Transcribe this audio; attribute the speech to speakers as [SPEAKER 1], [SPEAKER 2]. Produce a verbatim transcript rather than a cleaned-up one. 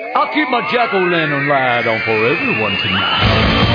[SPEAKER 1] I'll keep my jack-o'-lantern light on for everyone tonight.